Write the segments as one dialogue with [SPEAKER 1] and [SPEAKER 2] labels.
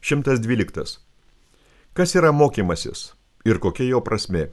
[SPEAKER 1] 112. Kas yra mokymasis ir kokia jo prasmė?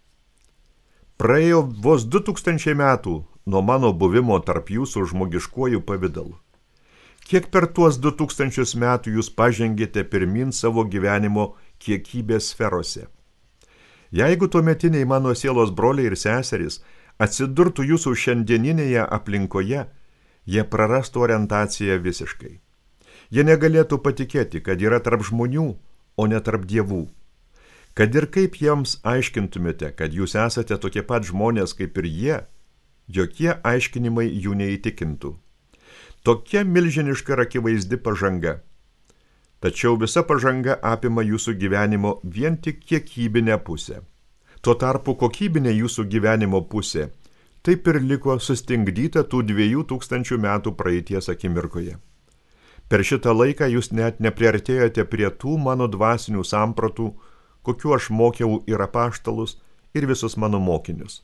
[SPEAKER 1] Praėjo vos 2000 metų nuo mano buvimo tarp jūsų žmogiškuoju pavidalu. Kiek per tuos 2000 metų jūs pažengėte pirmin savo gyvenimo kiekybės sferose? Jeigu tuometiniai mano sielos broliai ir seserys atsidurtų jūsų šiandieninėje aplinkoje, jie prarastų orientaciją visiškai. Jie negalėtų patikėti, kad yra tarp žmonių, o ne tarp dievų. Kad ir kaip jiems aiškintumėte, kad jūs esate tokie pat žmonės kaip ir jie, jokie aiškinimai jų neįtikintų. Tokia milžiniška ir akivaizdi pažanga. Tačiau visa pažanga apima jūsų gyvenimo vien tik kiekybinę pusę. Tuo tarpu kokybinė jūsų gyvenimo pusė taip ir liko sustingdyta tų 2000 metų praeities akimirkoje. Per šitą laiką jūs net nepriartėjote prie tų mano dvasinių sampratų, kokiu aš mokiau ir apaštalus, ir visus mano mokinius.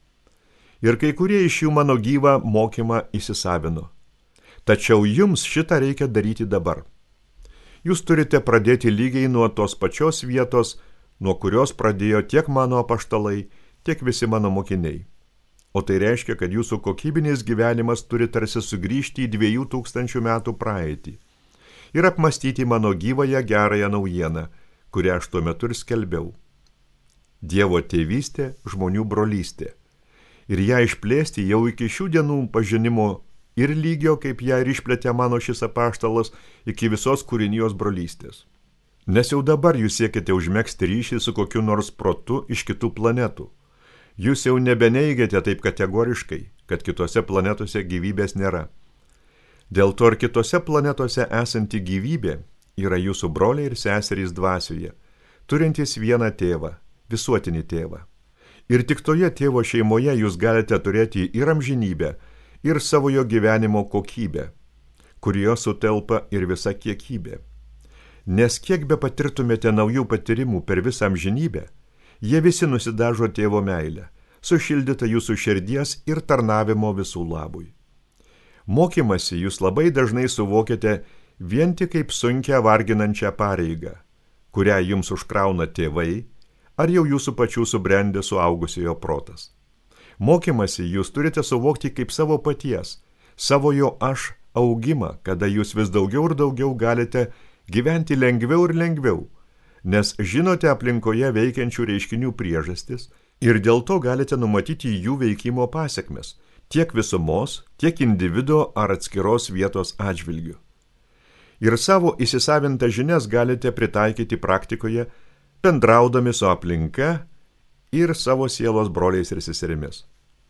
[SPEAKER 1] Ir kai kurie iš jų mano gyvą mokymą įsisavino. Tačiau jums šitą reikia daryti dabar. Jūs turite pradėti lygiai nuo tos pačios vietos, nuo kurios pradėjo tiek mano apaštalai, tiek visi mano mokiniai. O tai reiškia, kad jūsų kokybinis gyvenimas turi tarsi sugrįžti į 2000 metų praeitį ir apmastyti mano gyvąją gerąją naujieną, kurią aš tuo metu ir skelbiau. Dievo tėvystė, žmonių brolystė. Ir ją išplėsti jau iki šių dienų pažinimo ir lygio, kaip ją ir išplėtė mano šis apaštalas, iki visos kūrinijos brolystės. Nes jau dabar jūs siekite užmegzti ryšį su kokiu nors protu iš kitų planetų. Jūs jau nebeneigiate taip kategoriškai, kad kitose planetose gyvybės nėra. Dėl to ir kitose planetose esanti gyvybė yra jūsų broliai ir seserys dvasioje, turintys vieną tėvą, visuotinį tėvą. Ir tik toje tėvo šeimoje jūs galite turėti ir amžinybę, ir savojo gyvenimo kokybę, kurioje sutelpa ir visa kiekybė. Nes kiek be patirtumėte naujų patyrimų per visą amžinybę, jie visi nusidažo tėvo meilę, sušildyta jūsų širdies ir tarnavimo visų labui. Mokymasi jūs labai dažnai suvokiate vien tik kaip sunkią varginančią pareigą, kurią jums užkrauna tėvai ar jau jūsų pačių subrendę suaugusiojo protas. Mokymasi jūs turite suvokti kaip savo paties, savojo aš augimą, kada jūs vis daugiau ir daugiau galite gyventi lengviau ir lengviau, nes žinote aplinkoje veikiančių reiškinių priežastis ir dėl to galite numatyti jų veikimo pasekmes, tiek visumos, tiek individo ar atskiros vietos atžvilgių. Ir savo įsisavintą žinias galite pritaikyti praktikoje, bendraudami su aplinka ir savo sielos broliais ir seserimis.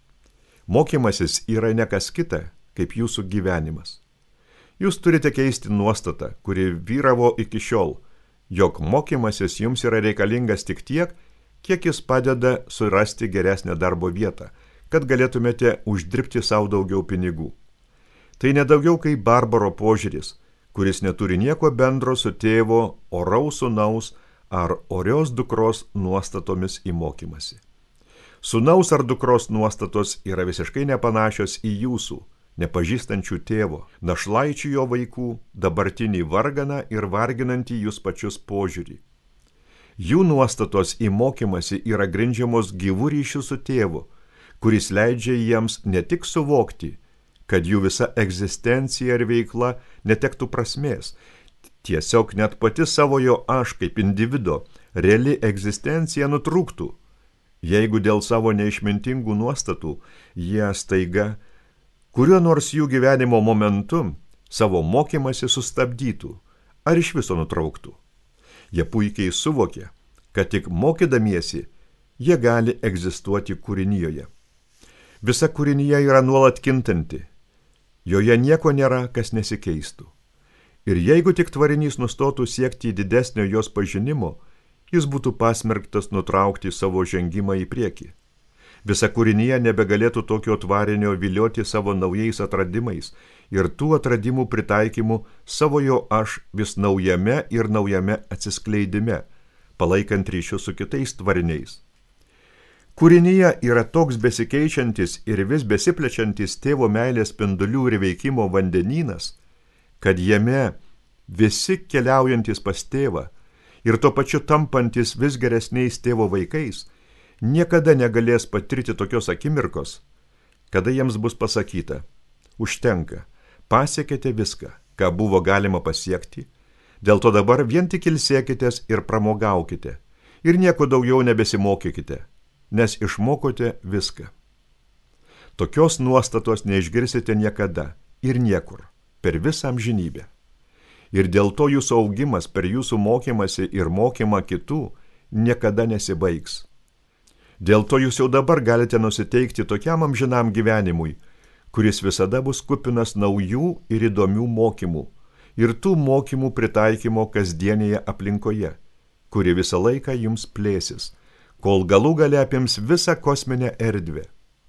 [SPEAKER 1] Mokymasis yra ne kas kita, kaip jūsų gyvenimas. Jūs turite keisti nuostatą, kuri vyravo iki šiol, jog mokymasis jums yra reikalingas tik tiek, kiek jis padeda surasti geresnę darbo vietą, kad galėtumėte uždirbti savo daugiau pinigų. Tai nedaugiau kaip barbaro požiūris, kuris neturi nieko bendro su tėvo, oraus sūnaus ar orios dukros nuostatomis į mokymasi. Sūnaus ar dukros nuostatos yra visiškai nepanašios į jūsų, nepažįstančių tėvo, našlaičių jo vaikų, dabartinį varganą ir varginantį jūs pačius požiūrį. Jų nuostatos į mokymasi yra grindžiamos gyvų ryšių su tėvu, kuris leidžia jiems ne tik suvokti, kad jų visa egzistencija ir veikla netektų prasmės, tiesiog net pati savojo aš kaip individo reali egzistencija nutrūktų, jeigu dėl savo neišmintingų nuostatų jie staiga, kuriuo nors jų gyvenimo momentu savo mokymasi sustabdytų ar iš viso nutrauktų. Jie puikiai suvokė, kad tik mokydamiesi jie gali egzistuoti kūrinijoje. Visa kūrinija yra nuolat kintanti, joje nieko nėra, kas nesikeistų. Ir jeigu tik tvarinys nustotų siekti didesnio jos pažinimo, jis būtų pasmerktas nutraukti savo žengimą į priekį. Visa kūrinija nebegalėtų tokio tvarinio vilioti savo naujais atradimais ir tų atradimų pritaikymu savojo aš vis naujame ir naujame atsiskleidime, palaikant ryšius su kitais tvariniais. Kūrinija yra toks besikeičiantis ir vis besiplečiantis tėvo meilės spindulių ir veikimo vandenynas, kad jame visi keliaujantis pas tėvą ir tuo pačiu tampantis vis geresniais tėvo vaikais, niekada negalės patirti tokios akimirkos, kada jiems bus pasakyta: užtenka, pasiekėte viską, ką buvo galima pasiekti, dėl to dabar vien tik ilsėkitės ir pramogaukite, ir nieko daugiau nebesimokykite, nes išmokote viską. Tokios nuostatos neišgirsite niekada ir niekur, per visą amžinybę. Ir dėl to jūsų augimas per jūsų mokymasi ir mokymą kitų niekada nesibaigs. Dėl to jūs jau dabar galite nusiteikti tokiam amžinam gyvenimui, kuris visada bus kupinas naujų ir įdomių mokymų ir tų mokymų pritaikymo kasdienėje aplinkoje, kuri visą laiką jums plėsis, kol galų gale apims visą kosminę erdvę.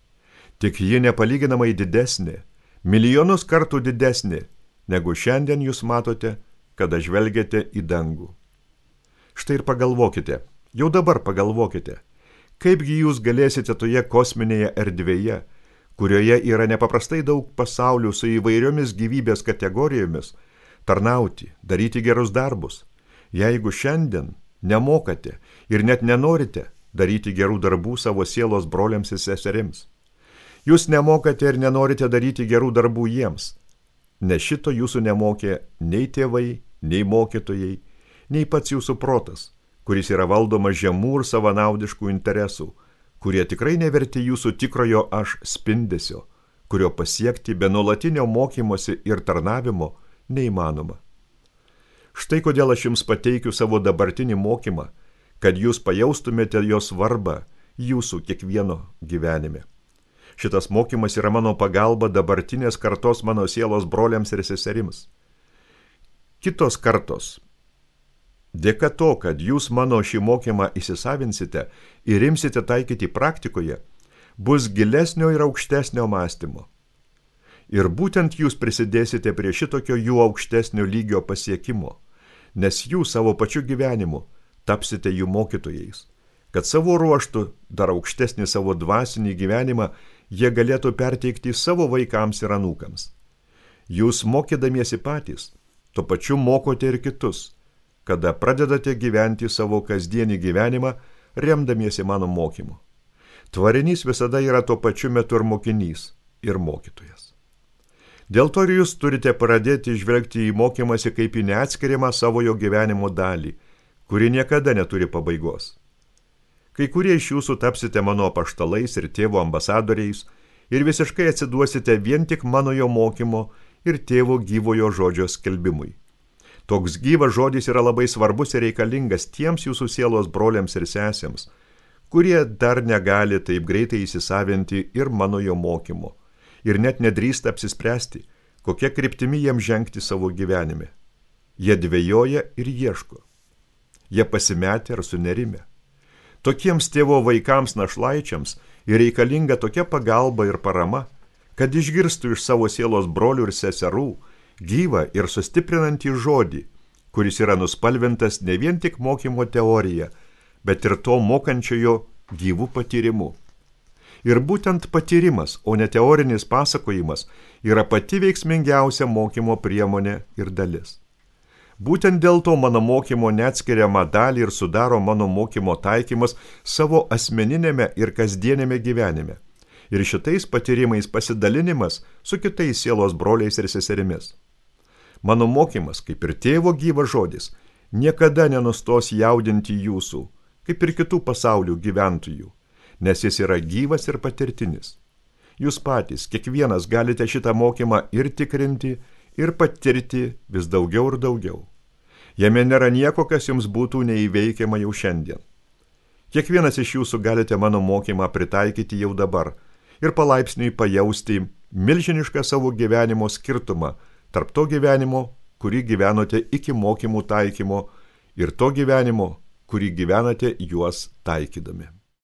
[SPEAKER 1] Tik ji nepalyginamai didesnė, milijonus kartų didesnė, negu šiandien jūs matote, kada žvelgiate į dangų. Štai ir pagalvokite, jau dabar pagalvokite, kaipgi jūs galėsite toje kosminėje erdvėje, kurioje yra nepaprastai daug pasaulių su įvairiomis gyvybės kategorijomis, tarnauti, daryti gerus darbus, jeigu šiandien nemokate ir net nenorite daryti gerų darbų savo sielos broliams ir seserims. Jūs nemokate ir nenorite daryti gerų darbų jiems, nes šito jūsų nemokė nei tėvai, nei mokytojai, nei pats jūsų protas, kuris yra valdomas žemų ir savanaudiškų interesų, kurie tikrai neverti jūsų tikrojo aš spindesio, kurio pasiekti be nuolatinio mokymosi ir tarnavimo neįmanoma. Štai kodėl aš jums pateikiu savo dabartinį mokymą, kad jūs pajaustumėte jo svarbą jūsų kiekvieno gyvenime. Šitas mokymas yra mano pagalba dabartinės kartos mano sielos broliams ir seserims. Kitos kartos, dėka to, kad jūs mano šį mokymą įsisavinsite ir imsite taikyti praktikoje, bus gilesnio ir aukštesnio mąstymo. Ir būtent jūs prisidėsite prie šitokio jų aukštesnio lygio pasiekimo, nes jūs savo pačiu gyvenimu tapsite jų mokytojais, kad savo ruoštų dar aukštesnį savo dvasinį gyvenimą jie galėtų perteikti savo vaikams ir anūkams. Jūs mokydamiesi patys, tuo pačiu mokote ir kitus, kada pradedate gyventi savo kasdienį gyvenimą, remdamiesi mano mokymu. Tvarinys visada yra tuo pačiu metu ir mokinys, ir mokytojas. Dėl to ir jūs turite pradėti žvelgti į mokymąsi kaip į neatskiriamą savojo gyvenimo dalį, kuri niekada neturi pabaigos. Kai kurie iš jūsų tapsite mano apaštalais ir tėvo ambasadoriais ir visiškai atsiduosite vien tik mano jo mokymo ir tėvo gyvojo žodžio skelbimui. Toks gyvas žodis yra labai svarbus ir reikalingas tiems jūsų sielos broliams ir sesėms, kurie dar negali taip greitai įsisavinti ir mano jo mokymo ir net nedrįsta apsispręsti, kokia kryptimi jiems žengti savo gyvenime. Jie dvejoja ir ieško. Jie pasimetę ar sunerime. Tokiems tėvo vaikams našlaičiams ir reikalinga tokia pagalba ir parama, kad išgirstų iš savo sielos brolių ir seserų gyvą ir sustiprinantį žodį, kuris yra nuspalvintas ne vien tik mokymo teorija, bet ir to mokančiojo gyvų patyrimu. Ir būtent patyrimas, o ne teorinis pasakojimas, yra pati veiksmingiausia mokymo priemonė ir dalis. Būtent dėl to mano mokymo neatskiriamą dalį ir sudaro mano mokymo taikymas savo asmeninėme ir kasdienėme gyvenime. Ir šitais patyrimais pasidalinimas su kitais sielos broliais ir seserimis. Mano mokymas, kaip ir tėvo gyvas žodis, niekada nenustos jaudinti jūsų, kaip ir kitų pasaulių gyventojų, nes jis yra gyvas ir patirtinis. Jūs patys, kiekvienas galite šitą mokymą ir tikrinti, ir patirti vis daugiau ir daugiau. Jame nėra nieko, kas jums būtų neįveikiama jau šiandien. Kiekvienas iš jūsų galite mano mokymą pritaikyti jau dabar ir palaipsniui pajausti milžinišką savo gyvenimo skirtumą tarp to gyvenimo, kurį gyvenote iki mokymų taikymo, ir to gyvenimo, kurį gyvenate juos taikydami.